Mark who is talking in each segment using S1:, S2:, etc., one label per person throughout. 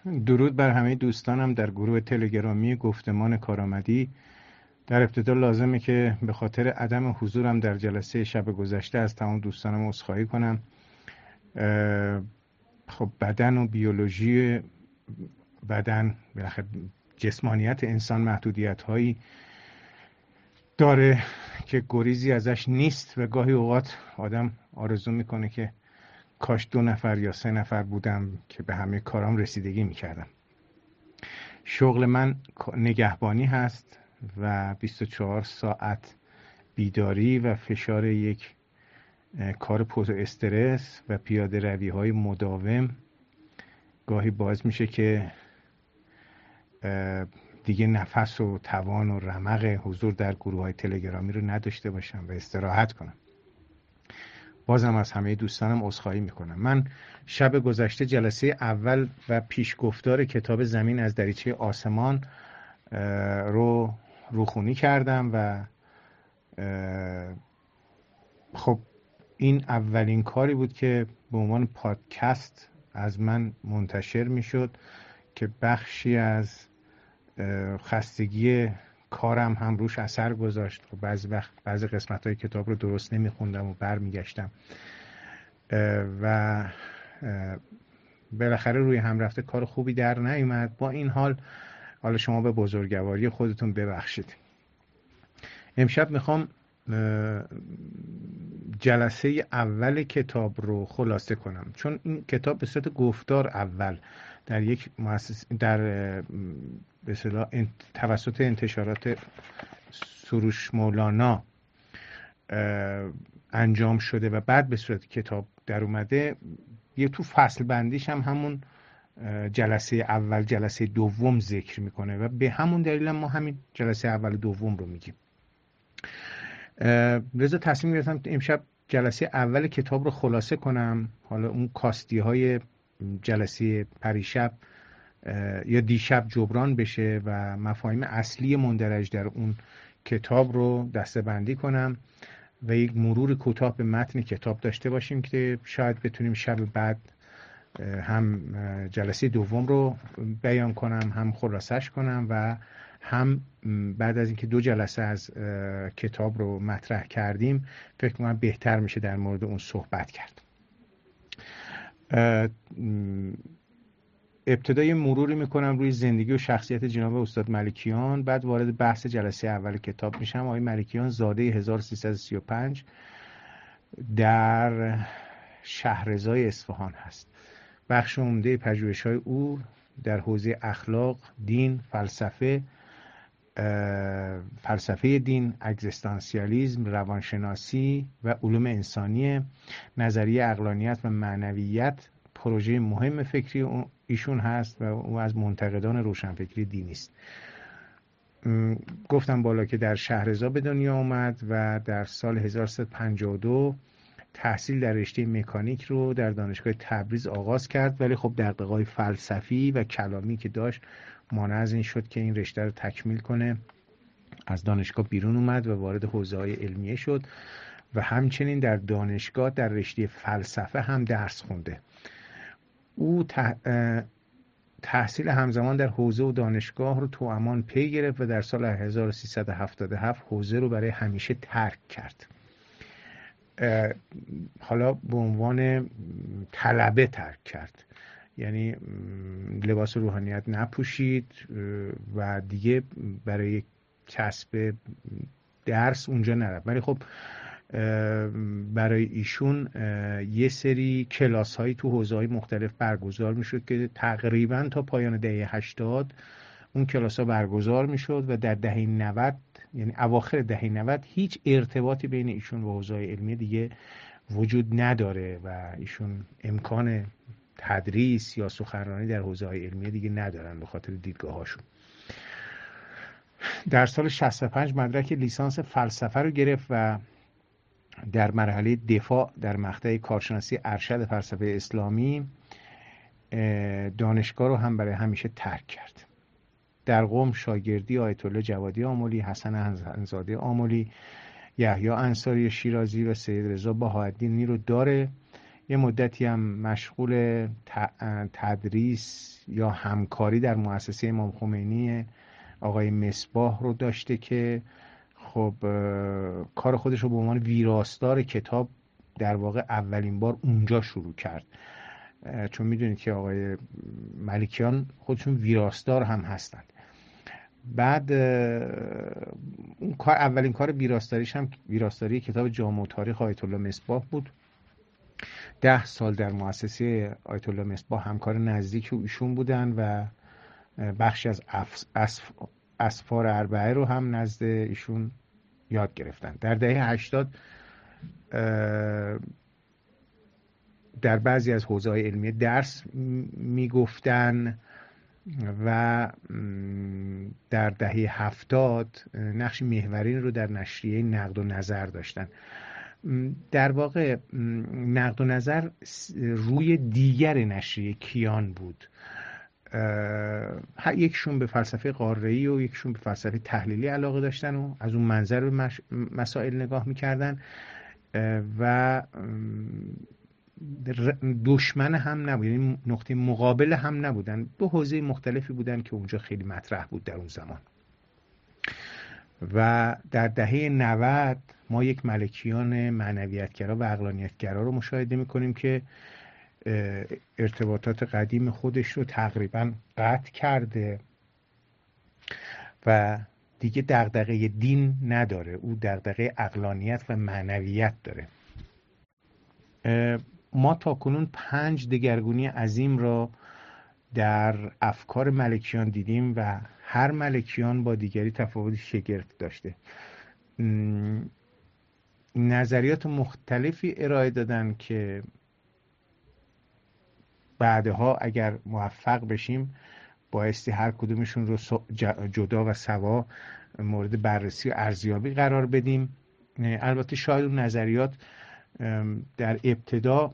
S1: درود بر همه دوستانم در گروه تلگرامی گفتمان کارآمدی. در ابتدا لازمه که به خاطر عدم حضورم در جلسه شب گذشته از تمام دوستانم عذرخواهی کنم. خب بدن و بیولوژی بدن، بالاخره جسمانیت انسان محدودیت هایی داره که گریزی ازش نیست و گاهی اوقات آدم آرزو میکنه که کاش 2 نفر یا 3 نفر بودم که به همه کارام رسیدگی میکردم. شغل من نگهبانی هست و 24 ساعت بیداری و فشار یک کار پر استرس و پیاده روی های مداوم گاهی باعث میشه که دیگه نفس و توان و رمق حضور در گروه های تلگرامی رو نداشته باشم و استراحت کنم. بازم از همه دوستانم عذرخواهی میکنم. من شب گذشته جلسه اول و پیشگفتار کتاب زمین از دریچه آسمان رو روخونی کردم و خب این اولین کاری بود که به عنوان پادکست از من منتشر میشد که بخشی از خستگی کارم هم روش اثر گذاشت. بعضی قسمت های کتاب رو درست نمیخوندم و برمیگشتم و بالاخره روی هم رفته کار خوبی در نیومد. با این حال شما به بزرگواری خودتون ببخشید. امشب میخوام جلسه اول کتاب رو خلاصه کنم، چون این کتاب به صورت گفتار اول در یک در به اصطلاح توسط انتشارات سروش مولانا انجام شده و بعد به صورت کتاب در اومده. یه تو فصل بندیش هم همون جلسه اول جلسه دوم ذکر میکنه و به همون دلیل ما همین جلسه اول و دوم رو میگیم. لذا تصمیم گرفتم امشب جلسه اول کتاب رو خلاصه کنم. حالا اون کاستی های جلسه پریشب یا دیشب جبران بشه و مفاهیم اصلی مندرج در اون کتاب رو دسته‌بندی کنم و یک مرور کوتاه به متن کتاب داشته باشیم که شاید بتونیم شب بعد هم جلسه دوم رو بیان کنم، هم خلاصش کنم و هم بعد از اینکه 2 جلسه از کتاب رو مطرح کردیم فکر کنم بهتر میشه در مورد اون صحبت کرد. ابتدای مروری میکنم روی زندگی و شخصیت جناب استاد ملکیان، بعد وارد بحث جلسه اول کتاب میشم. آقای ملکیان زاده 1335 در شهرضای اصفهان هست. بخش عمده پژوهش‌های او در حوزه اخلاق، دین، فلسفه دین، اگزیستانسیالیسم، روانشناسی و علوم انسانی، نظریه عقلانیت و معنویت پروژه مهم فکری ایشون هست و او از منتقدان روشنفکری دینی است. گفتم بالا که در شهرضا به دنیا آمد و در سال 1352 تحصیل در رشته مکانیک رو در دانشگاه تبریز آغاز کرد، ولی خب دغدغه‌های فلسفی و کلامی که داشت مانع از این شد که این رشته رو تکمیل کنه. از دانشگاه بیرون اومد و وارد حوزه‌های علمیه شد و همچنین در دانشگاه در رشته فلسفه هم درس خونده. او تحصیل همزمان در حوزه و دانشگاه رو توامان پی گرفت و در سال 1377 حوزه رو برای همیشه ترک کرد. حالا به عنوان طلبه ترک کرد، یعنی لباس روحانیت نپوشید و دیگه برای کسب درس اونجا نرفت. ولی خب برای ایشون یه سری کلاس هایی تو حوزه های مختلف برگزار میشد که تقریبا تا پایان دهه 80 اون کلاس ها برگزار میشد و در دهه 90 یعنی اواخر دهه 90 هیچ ارتباطی بین ایشون و حوزه های علمی دیگه وجود نداره و ایشون امکان تدریس یا سخنرانی در حوزه های علمی دیگه ندارن به خاطر دیدگاه هاشون. در سال 65 مدرک لیسانس فلسفه رو گرفت و در مرحله دفاع در مقطع کارشناسی ارشد فلسفه اسلامی دانشگاه رو هم برای همیشه ترک کرد. در قم شاگردی آیت الله جوادی آملی، حسن حنزاده آملی، یحیی انصاری شیرازی و سید رضا بهاءالدینی رو داره یه مدتی هم مشغول تدریس یا همکاری در مؤسسه امام خمینی آقای مصباح رو داشته که خب کار خودش رو به عنوان ویراستار کتاب در واقع اولین بار اونجا شروع کرد، چون میدونید که آقای ملکیان خودشون ویراستار هم هستند. بعد اون کار، اولین کار ویراستاریش هم ویراستاری کتاب جامع تاریخ آیت الله مصباح بود. 10 سال در مؤسسه آیت الله مصباح همکار نزدیک ایشون بودن و بخشی از اسفار اربعه رو هم نزد ایشون یاد گرفتن. در دهه 80 در بعضی از حوزه‌های علمی درس میگفتن و در دهه 70 نقش محورین رو در نشریه نقد و نظر داشتن. در واقع نقد و نظر روی دیگر نشریه کیان بود، یکشون به فلسفه قاره‌ای و یکشون به فلسفه تحلیلی علاقه داشتن و از اون منظر به مسائل نگاه میکردن و دشمن هم نبود، یعنی نقطه مقابل هم نبودن. دو حوزه مختلفی بودن که اونجا خیلی مطرح بود در اون زمان. و در دهه 90 ما یک ملکیان معنویتگرا و عقلانیتگرا رو مشاهده میکنیم که ارتباطات قدیم خودش رو تقریبا قطع کرده و دیگه دغدغه دین نداره، او دغدغه عقلانیت و معنویت داره. ما تاکنون 5 دگرگونی عظیم را در افکار ملکیان دیدیم و هر ملکیان با دیگری تفاوت شگرف داشته. نظریات مختلفی ارائه دادن که بعدها اگر موفق بشیم بایستی هر کدومشون رو جدا و سوا مورد بررسی و ارزیابی قرار بدیم. البته شاید اون نظریات در ابتدا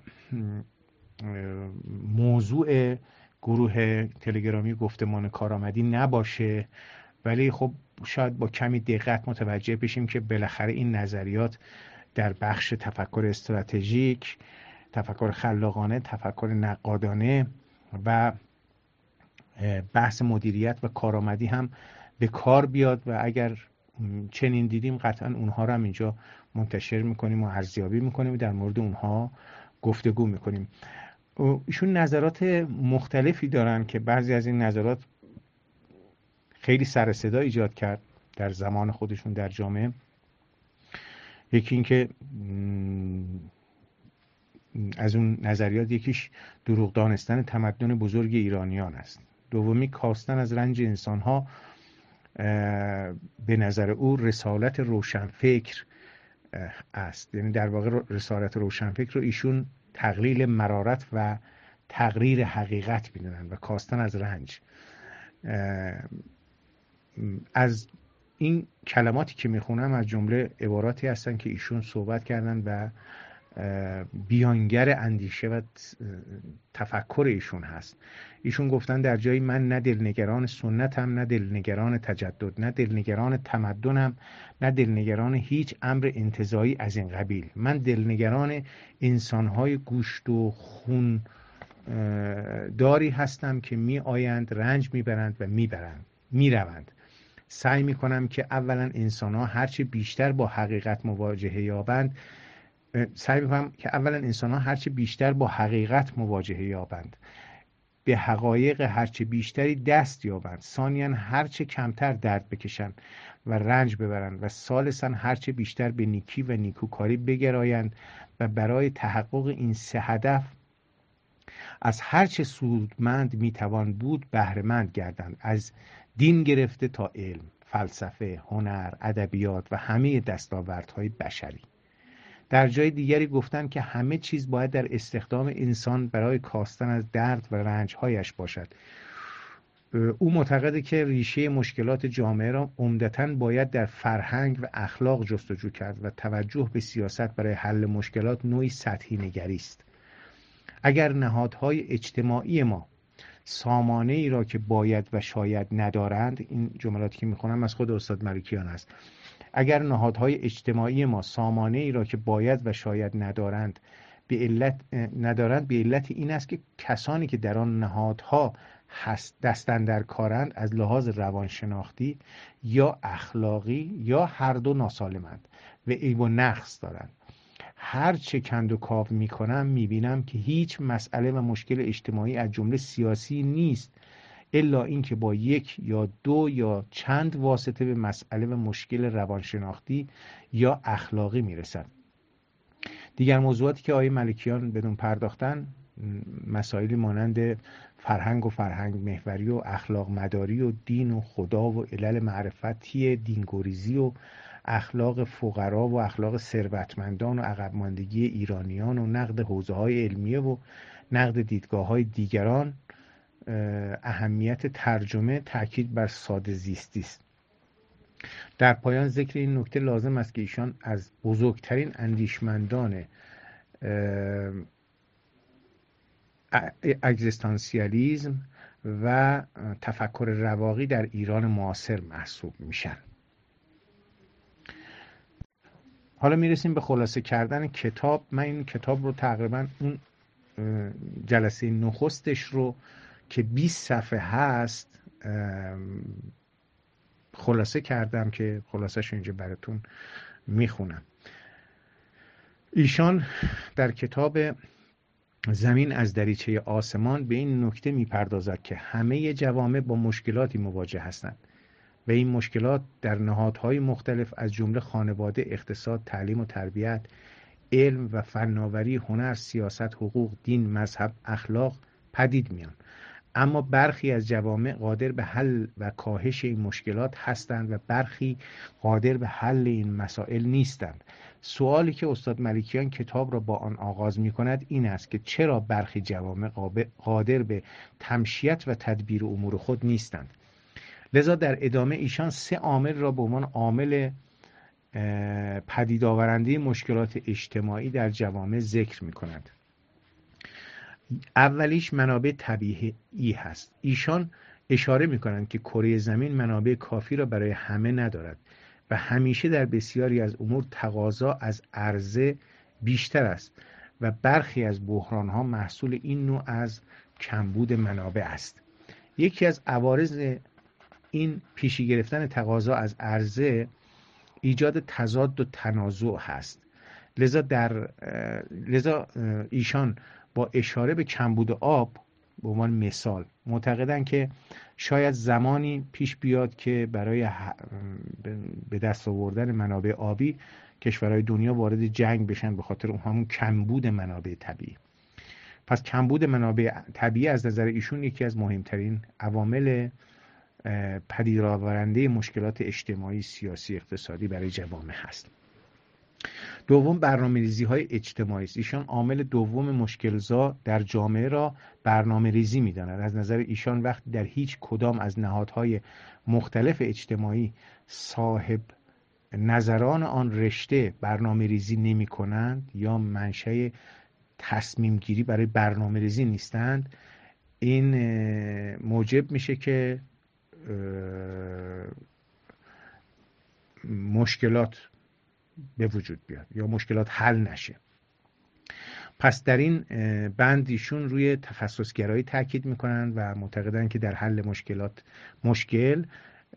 S1: موضوع گروه تلگرامی گفتمان کارآمدی نباشه، ولی خب شاید با کمی دقت متوجه بشیم که بالاخره این نظریات در بخش تفکر استراتژیک، تفکر خلاقانه، تفکر نقادانه و بحث مدیریت و کارآمدی هم به کار بیاد و اگر چنین دیدیم قطعا اونها رو هم اینجا منتشر میکنیم و ارزیابی میکنیم و در مورد اونها گفتگو میکنیم. ایشون نظرات مختلفی دارن که بعضی از این نظرات خیلی سر و صدا ایجاد کرد در زمان خودشون در جامعه. یکی این که از اون نظریات یکیش دروغ دانستن تمدن بزرگ ایرانیان است. دومی کاستن از رنج انسانها. به نظر او رسالت روشنفکر است، یعنی در واقع رسالت روشنفکر رو ایشون تقلیل مرارت و تقریر حقیقت میدونن و کاستن از رنج. از این کلماتی که میخونم از جمله عباراتی هستن که ایشون صحبت کردن و بیانگر اندیشه و تفکر ایشون هست. ایشون گفتن در جایی من نه دلنگران سنتم، نه دلنگران تجدد، نه دلنگران تمدنم، نه دلنگران هیچ امر انتزاعی از این قبیل. من دلنگران انسانهای گوشت و خون داری هستم که می آیند، رنج میبرند و میروند. سعی میکنم که اولا انسانها هرچی بیشتر با حقیقت مواجهه یابند به حقایق هرچه بیشتری دست یابند، ثانیاً هرچه کمتر درد بکشند و رنج ببرند و ثالثاً هرچه بیشتر به نیکی و نیکوکاری بگرایند و برای تحقق این 3 هدف از هرچه سودمند میتوان بود بهره‌مند گردند، از دین گرفته تا علم، فلسفه، هنر، ادبیات و همه دستاوردهای بشری. در جای دیگری گفتن که همه چیز باید در استخدام انسان برای کاستن از درد و رنجهایش باشد. او معتقده که ریشه مشکلات جامعه را عمدتاً باید در فرهنگ و اخلاق جستجو کرد و توجه به سیاست برای حل مشکلات نوعی سطحی نگری است. اگر نهادهای اجتماعی ما سامانه ای را که باید و شاید ندارند، این جملاتی که میخونم از خود استاد ملکیان است، اگر نهادهای اجتماعی ما سامانه ای را که باید و شاید ندارند به علت این است که کسانی که در آن نهادها دستن در کارند از لحاظ روانشناختی یا اخلاقی یا هر دو ناسالمند و عیب و نقص دارند. هر چه کند و کاو میکنم میبینم که هیچ مسئله و مشکل اجتماعی از جمله سیاسی نیست الا اینکه با یک یا دو یا چند واسطه به مسئله و مشکل روانشناختی یا اخلاقی میرسد. دیگر موضوعاتی که آقای ملکیان بدون پرداختن مسائلی مانند فرهنگ و فرهنگ محوری و اخلاق مداری و دین و خدا و علل معرفتی دینگریزی و اخلاق فقرا و اخلاق ثروتمندان و عقب ماندگی ایرانیان و نقد حوزه‌های علمیه و نقد دیدگاه‌های دیگران، اهمیت ترجمه، تاکید بر ساده زیستی است. در پایان ذکر این نکته لازم است که ایشان از بزرگترین اندیشمندان اگزیستانسیالیسم و تفکر رواقی در ایران معاصر محسوب میشن. حالا میرسیم به خلاصه کردن کتاب. من این کتاب رو تقریبا اون جلسه نخستش رو که 20 صفحه هست خلاصه کردم که خلاصش اینجا براتون میخونم. ایشان در کتاب زمین از دریچه آسمان به این نکته میپردازد که همه جوامع با مشکلاتی مواجه هستند و این مشکلات در نهادهای مختلف از جمله خانواده، اقتصاد، تعلیم و تربیت، علم و فناوری، هنر، سیاست، حقوق، دین، مذهب، اخلاق پدید میان. اما برخی از جوامع قادر به حل و کاهش این مشکلات هستند و برخی قادر به حل این مسائل نیستند. سوالی که استاد ملکیان کتاب را با آن آغاز می کند این است که چرا برخی جوامع قادر به تمشیت و تدبیر امور خود نیستند. لذا در ادامه ایشان 3 عامل را به عنوان عامل پدید آورنده مشکلات اجتماعی در جوامع ذکر می کند. اولیش منابع طبیعی هست. ایشان اشاره می کنند که کره زمین منابع کافی را برای همه ندارد و همیشه در بسیاری از امور تقاضا از عرضه بیشتر است و برخی از بحران‌ها محصول این نوع از کمبود منابع است. یکی از عوارض این پیشی گرفتن تقاضا از عرضه ایجاد تضاد و تنازع هست. لذا ایشان با اشاره به کمبود آب به عنوان مثال معتقدند که شاید زمانی پیش بیاد که برای به دست آوردن منابع آبی کشورهای دنیا وارد جنگ بشن به خاطر همون کمبود منابع طبیعی. پس کمبود منابع طبیعی از نظر ایشون یکی از مهمترین عوامل پدید آورنده مشکلات اجتماعی، سیاسی، اقتصادی برای جوامع هست. دوم، برنامه‌ریزی‌های اجتماعی است. ایشان عامل دوم مشکل‌زا در جامعه را برنامه‌ریزی می‌دانند. از نظر ایشان وقتی در هیچ کدام از نهادهای مختلف اجتماعی صاحب نظران آن رشته برنامه‌ریزی نمی‌کنند یا منشأ تصمیم گیری برای برنامه‌ریزی نیستند، این موجب میشه که مشکلات به وجود بیاد یا مشکلات حل نشه. پس در این بند ایشون روی تخصصگرایی تاکید میکنن و معتقدن که در حل مشکل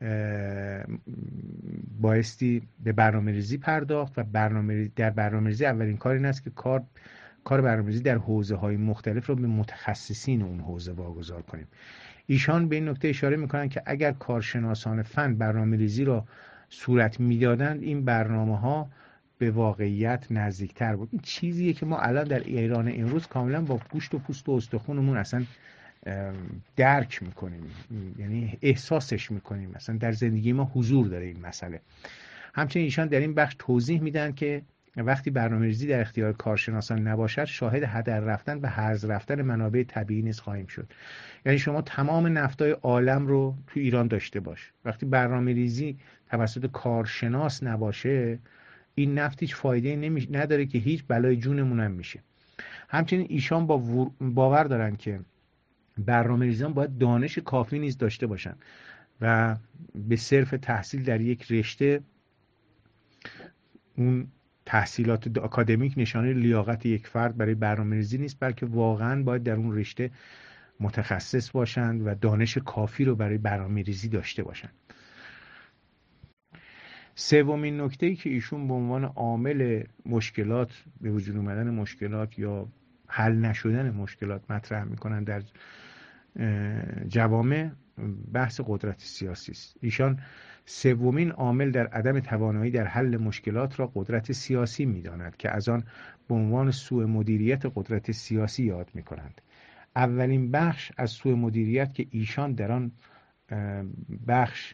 S1: بایستی به برنامه‌ریزی پرداخت و در برنامه‌ریزی اولین کار این است که کار برنامه‌ریزی در حوزه‌های مختلف رو به متخصصین اون حوزه واگذار کنیم. ایشان به این نکته اشاره میکنن که اگر کارشناسان فن برنامه‌ریزی را صورت میدادند این برنامه‌ها به واقعیت نزدیکتر بود. این چیزیه که ما الان در ایران امروز کاملا با گوشت و پوست و استخونمون اصلا درک میکنیم، یعنی احساسش میکنیم، اصلا در زندگی ما حضور داره این مسئله. همچنین ایشان در این بخش توضیح میدن که وقتی برنامه‌ریزی در اختیار کارشناسان نباشد شاهد هدر رفتن و هرز رفتن منابع طبیعی نیز خواهیم شد. یعنی شما تمام نفتای عالم رو تو ایران داشته باش، وقتی برنامه‌ریزی توسط کارشناس نباشه این نفت هیچ فایده نداره که هیچ بلای جونمون هم میشه. همچنین ایشان باور دارن که برنامه‌ریزان باید دانش کافی نیز داشته باشن و به صرف تحصیل در یک رشته اون تحصیلات آکادمیک نشانه لیاقت یک فرد برای برنامه‌ریزی نیست، بلکه واقعاً باید در اون رشته متخصص باشند و دانش کافی رو برای برنامه‌ریزی داشته باشند. سومین نکته‌ای که ایشون به عنوان عامل مشکلات، به وجود اومدن مشکلات یا حل نشدن مشکلات مطرح میکنن در جوامع، بحث قدرت سیاسی است. ایشان سومین عامل در عدم توانایی در حل مشکلات را قدرت سیاسی می‌داند که از آن به عنوان سوء مدیریت قدرت سیاسی یاد می‌کنند. اولین بخش از سوء مدیریت که ایشان در آن بخش،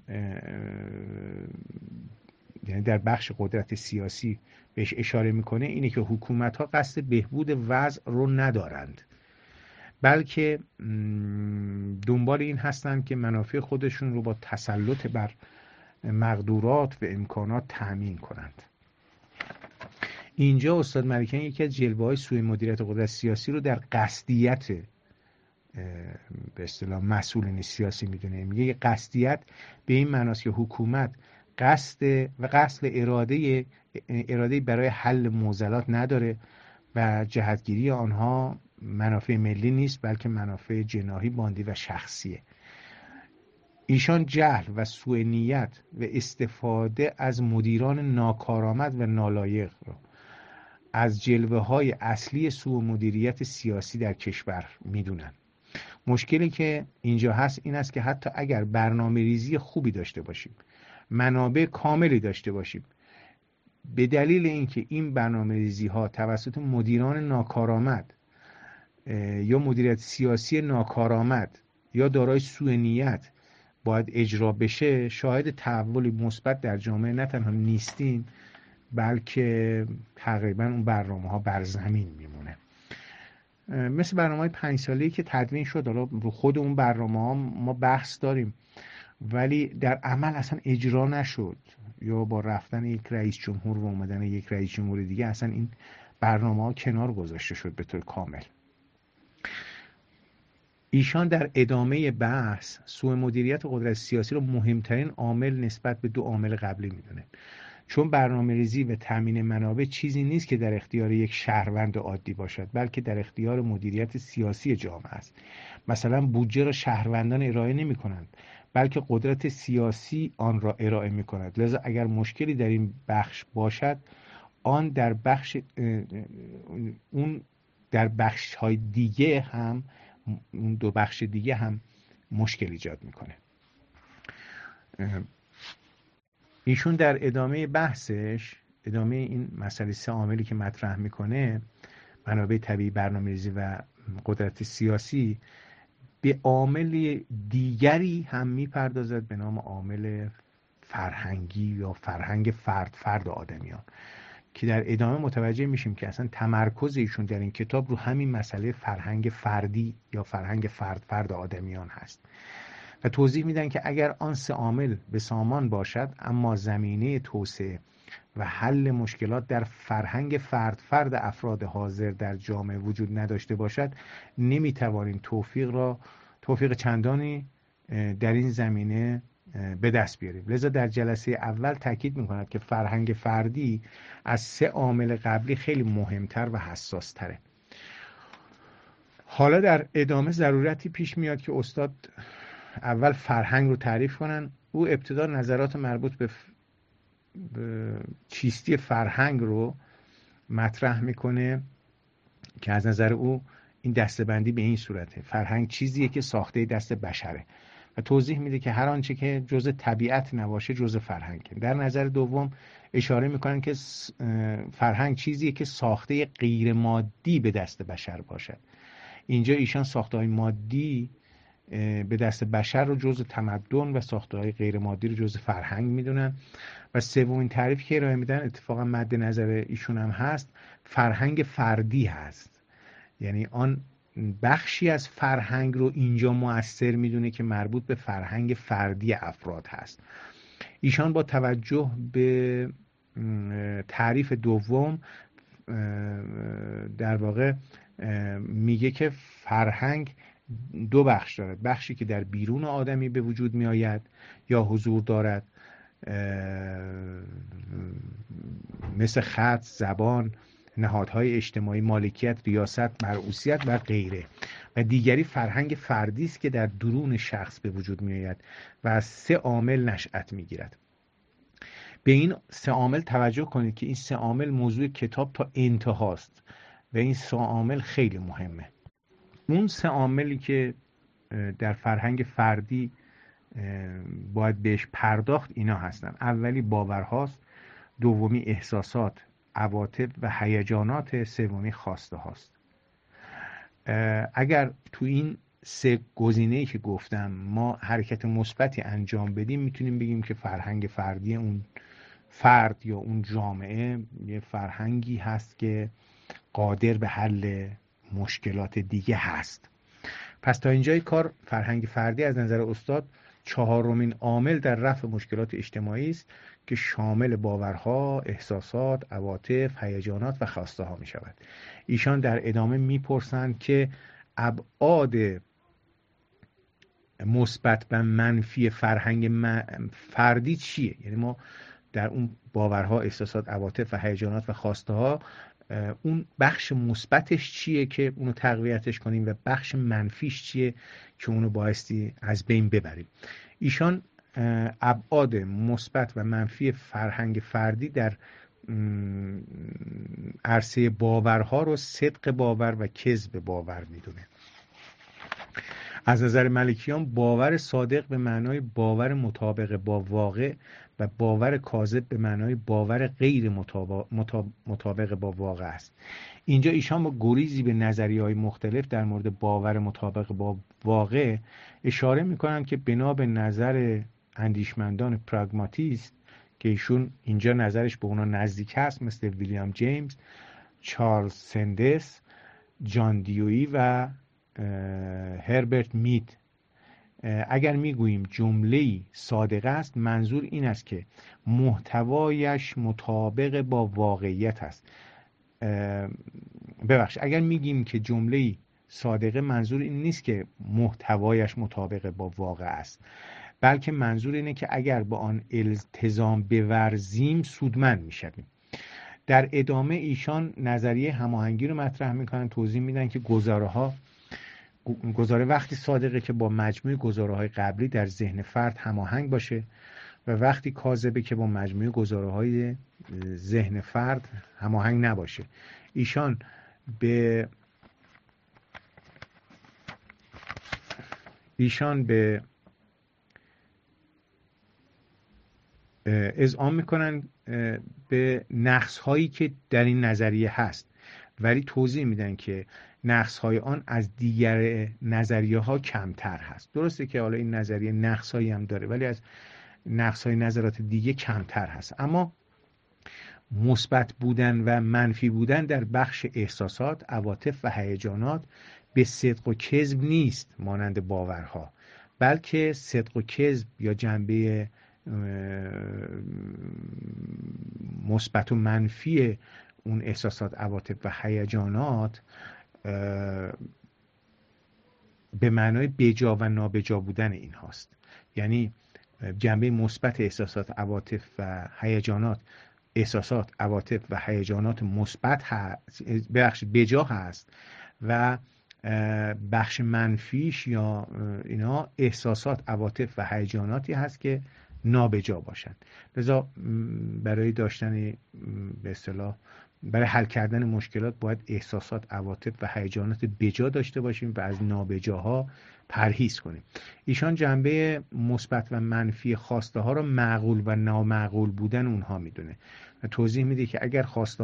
S1: یعنی در بخش قدرت سیاسی بهش اشاره میکنه، اینه که حکومت‌ها قصد بهبود وضع رو ندارند، بلکه دنبال این هستند که منافع خودشون رو با تسلط بر مقدورات و امکانات تأمین کنند. اینجا استاد ملکیان یکی از جلوه‌های سوء مدیریت قدرت سیاسی رو در قصدیت به اصطلاح مسئولین سیاسی میدونه. میگه قصدیت به این معناست که حکومت قصد اراده برای حل معضلات نداره و جهتگیری آنها منافع ملی نیست، بلکه منافع جناحی، باندی و شخصیه. ایشان جهل و سوء نیت و استفاده از مدیران ناکارآمد و نالایق را از جلوه‌های اصلی سوء مدیریت سیاسی در کشور میدونن. مشکلی که اینجا هست این است که حتی اگر برنامه ریزی خوبی داشته باشیم، منابع کاملی داشته باشیم، به دلیل اینکه این برنامه ریزی ها توسط مدیران ناکارآمد یا مدیریت سیاسی ناکارآمد یا دارای سوء نیت باید اجرا بشه، شاهد تحول مثبت در جامعه نه تنها نیستیم، بلکه تقریبا اون برنامه ها بر زمین میمونه. مثل برنامه‌های 5 ساله‌ای که تدوین شد، حالا رو خود اون برنامه‌ها ما بحث داریم، ولی در عمل اصلا اجرا نشد، یا با رفتن یک رئیس جمهور و اومدن یک رئیس جمهور دیگه اصلا این برنامه‌ها کنار گذاشته شد به طور کامل. ایشان در ادامه بحث سوء مدیریت قدرت سیاسی رو مهمترین عامل نسبت به 2 عامل قبلی میدونه، چون برنامه‌ریزی و تامین منابع چیزی نیست که در اختیار یک شهروند عادی باشد، بلکه در اختیار مدیریت سیاسی جامعه است. مثلا بودجه را شهروندان ارائه نمی‌کنند، بلکه قدرت سیاسی آن را ارائه می‌کند. لذا اگر مشکلی در این بخش باشد، آن در بخش‌های دیگه هم، اون 2 بخش دیگه هم مشکل ایجاد می‌کنه. ایشون در ادامه بحثش، ادامه این مسئله 3 عاملی که مطرح میکنه، منابع طبیعی، برنامه‌ریزی و قدرت سیاسی، به عامل دیگری هم میپردازد به نام عامل فرهنگی یا فرهنگ فرد آدمیان، که در ادامه متوجه میشیم که اصلا تمرکز ایشون در این کتاب رو همین مسئله فرهنگ فردی یا فرهنگ فرد آدمیان هست و توضیح میدن که اگر آن 3 عامل به سامان باشد اما زمینه توسعه و حل مشکلات در فرهنگ فرد افراد حاضر در جامعه وجود نداشته باشد، نمیتوانیم توفیق چندانی در این زمینه به دست بیاریم. لذا در جلسه اول تاکید میکند که فرهنگ فردی از 3 عامل قبلی خیلی مهمتر و حساس تره. حالا در ادامه ضرورتی پیش میاد که استاد اول فرهنگ رو تعریف کنن. او ابتدا نظرات مربوط به چیستی فرهنگ رو مطرح میکنه که از نظر او این دسته‌بندی به این صورته: فرهنگ چیزیه که ساخته دست بشره، و توضیح میده که هر آنچه که جزء طبیعت نباشه جزء فرهنگه. در نظر دوم اشاره میکنن که فرهنگ چیزیه که ساخته غیر مادی به دست بشر باشد. اینجا ایشان ساخته‌های مادی به دست بشر رو جزء تمدن و ساخته‌های غیر مادی رو جزء فرهنگ میدونن. و سومین تعریفی که ارائه میدن، اتفاقا مد نظر ایشون هم هست، فرهنگ فردی هست. یعنی آن بخشی از فرهنگ رو اینجا مؤثر میدونه که مربوط به فرهنگ فردی افراد هست. ایشان با توجه به تعریف دوم در واقع میگه که فرهنگ 2 بخش دارد: بخشی که در بیرون آدمی به وجود می آید یا حضور دارد مثل خط، زبان، نهادهای اجتماعی، مالکیت، ریاست، مرئوسیت و غیره. و دیگری فرهنگ فردی است که در درون شخص به وجود می‌آید و از 3 عامل نشأت می‌گیرد. به این 3 عامل توجه کنید که این 3 عامل موضوع کتاب تا انتهاست و این 3 عامل خیلی مهمه. اون 3 عاملی که در فرهنگ فردی باید بهش پرداخت اینا هستن. اولی باورهاست، دومی احساسات، عواطف و هیجانات، سومی خواسته هاست. اگر تو این 3 گزینه‌ای که گفتم ما حرکت مثبتی انجام بدیم، میتونیم بگیم که فرهنگ فردی اون فرد یا اون جامعه یه فرهنگی هست که قادر به حل مشکلات دیگه هست. پس تا اینجای کار فرهنگ فردی از نظر استاد 4مین عامل در رفع مشکلات اجتماعی است که شامل باورها، احساسات، عواطف، هیجانات و خواسته ها می شود. ایشان در ادامه می پرسند که ابعاد مثبت و منفی فرهنگ فردی چیه؟ یعنی ما در اون باورها، احساسات، عواطف و هیجانات و خواسته ها اون بخش مثبتش چیه که اونو تقویتش کنیم و بخش منفیش چیه که اونو بایستی از بین ببریم. ایشان ابعاد مثبت و منفی فرهنگ فردی در عرصه باورها رو صدق باور و کذب باور میدونه. از نظر ملکیان باور صادق به معنای باور مطابق با واقع و باور کاذب به معنای باور غیر مطابق با واقع است. اینجا ایشان با گریزی به نظریه‌های مختلف در مورد باور مطابق با واقع اشاره می‌کنند که بنا به نظر اندیشمندان پراگماتیست که ایشون اینجا نظرش به اونا نزدیک هست، مثل ویلیام جیمز، چارلز سندس، جان دیویی و هربرت مید، اگر میگوییم جمله‌ای صادقه است، منظور این است که محتوایش مطابق با واقعیت است. اگر میگیم که جمله‌ای صادقه، منظور این نیست که محتوایش مطابق با واقع است، بلکه منظور اینه که اگر با آن التزام بورزیم سودمند میشویم. در ادامه ایشان نظریه هماهنگی رو مطرح میکنن، توضیح میدن که گزاره وقتی صادقه که با مجموع گزاره‌های قبلی در ذهن فرد هماهنگ باشه و وقتی کاذبه که با مجموع گزاره‌های ذهن فرد هماهنگ نباشه. ایشان به اذعان میکنن به نقص‌هایی که در این نظریه هست، ولی توضیح میدن که نقص‌های آن از دیگر نظریه‌ها کمتر هست. درسته که حالا این نظریه نقص‌هایی هم داره، ولی از نقص‌های نظرات دیگه کمتر هست. اما مثبت بودن و منفی بودن در بخش احساسات، عواطف و هیجانات به صدق و کذب نیست مانند باورها، بلکه صدق و کذب یا جنبه مثبت و منفی اون احساسات، عواطف و هیجانات به معنای بجا و نابجا بودن این هاست. یعنی جنبه مثبت احساسات، عواطف و هیجانات، احساسات، عواطف و هیجانات مثبت بجا هست و بخش منفیش یا اینا احساسات، عواطف و هیجاناتی هست که نابجا باشند. لذا برای داشتن به اصطلاح برای حل کردن مشکلات باید احساسات، عواطف و هیجانات بجا داشته باشیم و از نابجاها پرهیز کنیم. ایشان جنبه مثبت و منفی خواسته ها را معقول و نامعقول بودن اونها میدونه و توضیح میده که اگر خواسته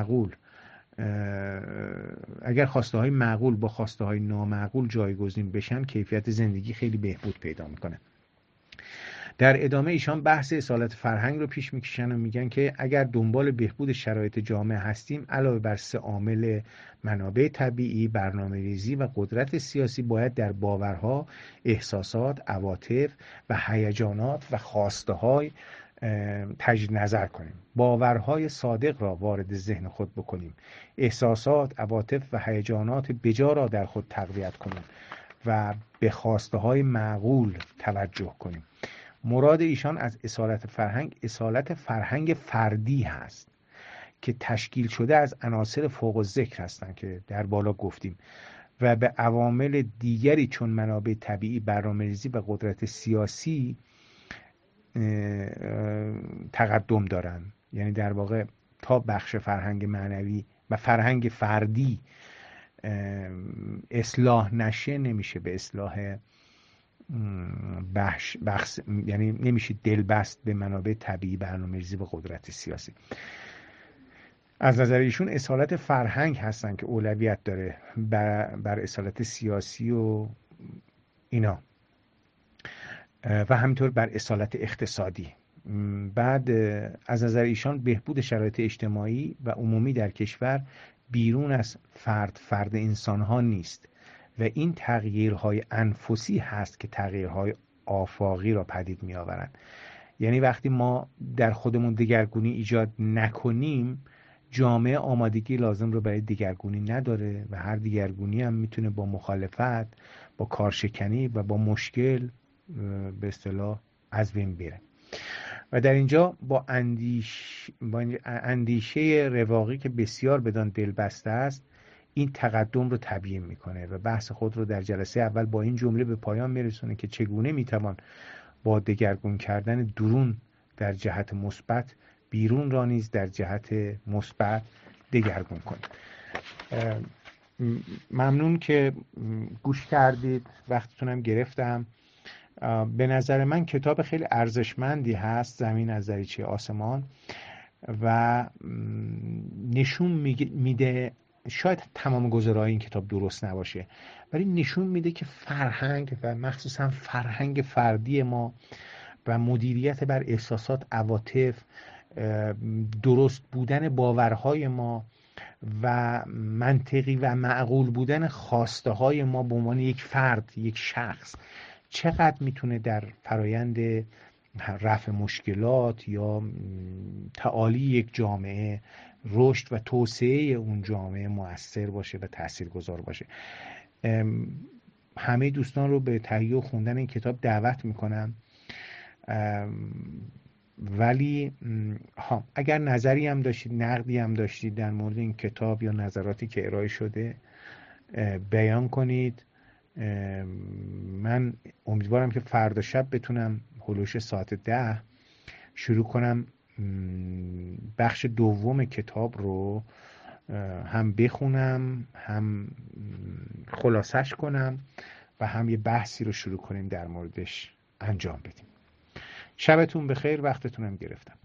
S1: های معقول با خواسته های نامعقول جایگزین بشن، کیفیت زندگی خیلی بهبود پیدا میکنه. در ادامه ایشان بحث اصالت فرهنگ رو پیش میکشن و میگن که اگر دنبال بهبود شرایط جامعه هستیم، علاوه بر 3 عامل منابع طبیعی، برنامه‌ریزی و قدرت سیاسی، باید در باورها، احساسات، عواطف و هیجانات و خواسته‌های تجدید نظر کنیم. باورهای صادق را وارد ذهن خود بکنیم، احساسات، عواطف و هیجانات بجا را در خود تقویت کنیم و به خواسته‌های معقول توجه کنیم. مراد ایشان از اصالت فرهنگ فردی هست که تشکیل شده از عناصر فوق الذکر هستند که در بالا گفتیم و به عوامل دیگری چون منابع طبیعی، برنامه‌ریزی و قدرت سیاسی تقدم دارند. یعنی در واقع تا بخش فرهنگ معنوی و فرهنگ فردی اصلاح نشه نمیشه به اصلاح بخش، یعنی نمیشه دلبست به منابع طبیعی، برنامه‌ریزی و قدرت سیاسی. از نظر ایشون اصالت فرهنگ هستن که اولویت داره بر اصالت سیاسی و اینا و همینطور بر اصالت اقتصادی. بعد از نظر ایشان بهبود شرایط اجتماعی و عمومی در کشور بیرون از فرد انسانها نیست و این تغییرهای انفسی هست که تغییرهای آفاقی را پدید می آورند. یعنی وقتی ما در خودمون دگرگونی ایجاد نکنیم، جامعه آمادگی لازم رو برای دگرگونی نداره و هر دگرگونی هم میتونه با مخالفت، با کارشکنی و با مشکل به اصطلاح از بین بره. و در اینجا با اندیشه رواقی که بسیار بدان دلبسته است این تقدم رو تبیین میکنه و بحث خود رو در جلسه اول با این جمله به پایان میرسونه که چگونه میتوان با دگرگون کردن درون در جهت مثبت بیرون را نیز در جهت مثبت دگرگون کنید. ممنون که گوش کردید، وقتتونم گرفتم. به نظر من کتاب خیلی ارزشمندی هست، زمین از دریچه آسمان، و نشون میده شاید تمام گزارهای این کتاب درست نباشه ولی نشون میده که فرهنگ و مخصوصا فرهنگ فردی ما و مدیریت بر احساسات، عواطف، درست بودن باورهای ما و منطقی و معقول بودن خواسته های ما به عنوان یک فرد، یک شخص، چقدر میتونه در فرایند رفع مشکلات یا تعالی یک جامعه، رشد و توسعه اون جامعه مؤثر باشه و تاثیرگذار باشه. همه دوستان رو به تهیه و خوندن این کتاب دعوت میکنم. ولی اگر نظری هم داشتید، نقدی هم داشتید در مورد این کتاب یا نظراتی که ارائه شده بیان کنید. من امیدوارم که فردا شب بتونم هلوش ساعت 10 شروع کنم بخش دوم کتاب رو هم بخونم، هم خلاصش کنم و هم یه بحثی رو شروع کنیم در موردش انجام بدیم. شبتون بخیر، وقتتونم گرفتم.